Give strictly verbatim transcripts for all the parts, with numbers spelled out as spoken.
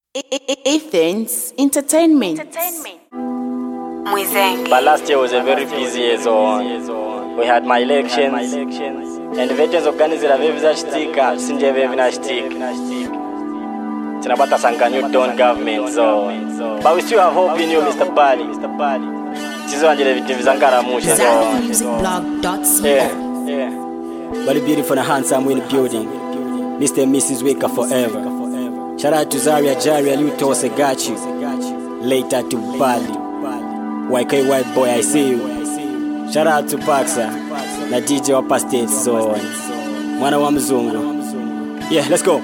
Athens Entertainment. But last year was a very busy year, so we had my elections, and the veterans organized a very stika, sinje very na stika. Tinabata sankanyu don government, so but we still have hope in you, Mister Bali. Mister Bali. Tizo anjele vitu vizangara mushe, so yeah, yeah. Bali beautiful and handsome in the building. Mister and Missus Wake Up Forever. Shout out to Zaria, Jaria, Luto, Segachi. Later to Bali. Y K White Boy, I see you. Shout out to Paxa. Na D J Upper State Zone. Mwana wa mzungu. Yeah, let's go.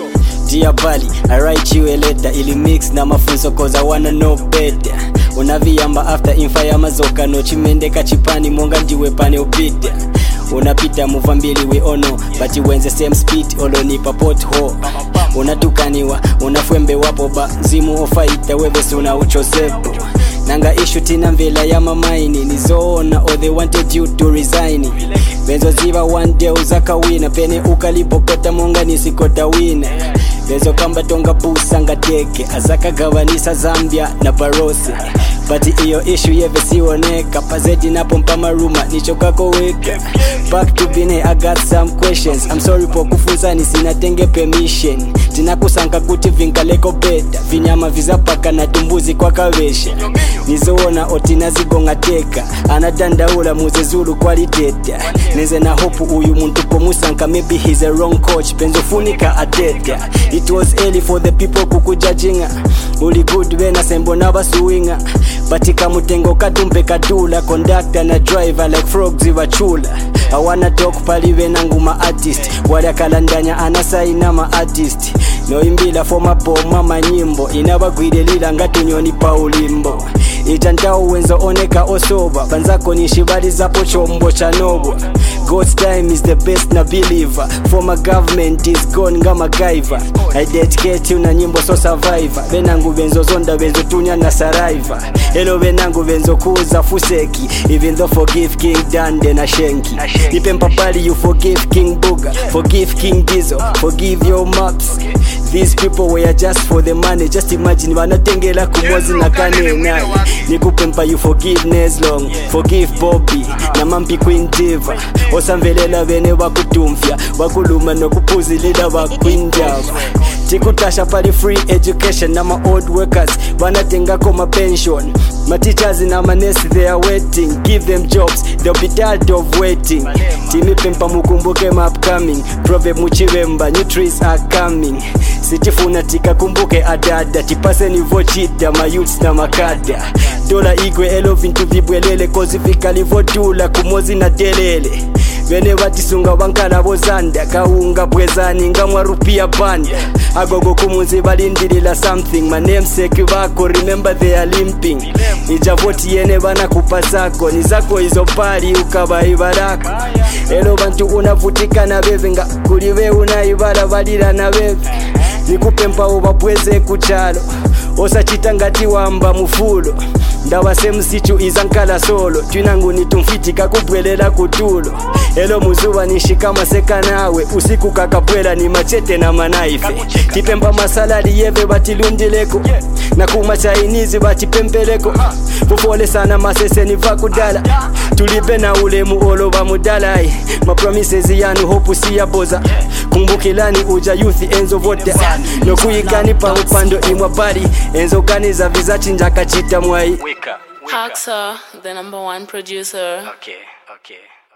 Dear Bali, I write you a letter. Ili mix na mafunzo cause I wanna know better. Unaviyamba after infa ya mazoka no chimende kachipani monga ndiwe pane upita. Unapita move mbili we ono but you when the same speed olonipa pothole. Unatukaniwa unafwembe wapo ba zimu ofaita wewe suna uchosepo. Nanga issue tina mvela ya mamaini nizoona or they wanted you to resign. Benzo ziva one day uzaka wina pene ukalipokota monga nisikota wina. Benzo kamba tonga busanga teke azaka gavanisa Zambia na Barose. But iyo issue yeve sioneka pazeti na pompa maruma nichokako weka. Back to Bine, I got some questions. I'm sorry po kufunzani sinatenge permission. Tina kusanka kuti vinkaleko beta vinyama vizapaka na tumbuzi kwa kavesha. Nizoona otina zigonga teka anadanda ula muzezulu kwaliteta. Neze na hopu uyu muntu po musanka maybe he's a wrong coach. Penzo funika ateta. It was early for the people kukujajinga. Uli good wena sembo na basuinga. Batika mutengo katumpe kadula. Conductor na driver like frogs iwa chula. I wanna talk paliwe nangu ma artist. Wala kalandanya anasaina ma artist. No imbila for maboma manyimbo. Inabagwide lila ngatunyoni paulimbo. Ijantao wenzo oneka osoba. Banzako nishibali zapo chombo chanobo. God's time is the best na believer. For my government is gone nga MacGyver. I dedicate you na nyimbo so survivor. Benangu benzo zonda benzo tunya na saliva. Hello benangu benzo kuza fuseki. Even though forgive King Dande na Shenki. Ipe mpapali you forgive King Buga. Forgive King Dizo. Forgive your maps. These people were just for the money. Just imagine wanatengela kumozi na kane nai. Nikupempa you forgiveness long. Forgive Bobby na Mampi Queen Diva. Osamvelela bene wakutumfya wakuluma nokupuzilila wakwinjava. Tikutasha pali free education na ma old workers wanatenga koma pension. My teachers na ma nurse they are waiting. Give them jobs, they'll be tired of waiting. Timi pempa mukumbuke ma upcoming. Prove muchivemba, new trees are coming. Sitifuna tika kumbuke adada. Tipase ni vochita, ma youths na makada. Dola igwe elo vintu vibwelele. Kozi fika livotula kumozi na telele. Wene watisunga wankana bozanda. Kaunga bwezani nga mwarupia banda. Agogo kumunzi balindilila something. My namesake wako remember they are limping. Ijavoti yene bana kupasako. Nizako izo pali ukaba ibarako. Elo bantu unavutika na bebe. Nga kuliwe unaibara balira na bebe. Nikupempa ubapweze kuchalo. Osa chitangati wamba mufulo. Ndawa semu sichu izankala solo. Twinangu nitumfitika kubwelela kutulo. Elo muzuwa nishikama seka nawe. Usiku kakapwela ni machete na manaife. Tipempa masalari yeve batilundileko. Na kuma Chinese batipempeleko. Fufole sana masese ni vakudala. Tulipe na ulemu olo wa mudalai. Ma promises yanu hopu siya boza. Kumbukilani uja youth enzo vote. No kuikani pa upando imwa bari. Enzo kani za vizachi njaka chita mwai. Haxa, the number one producer. Okay, okay.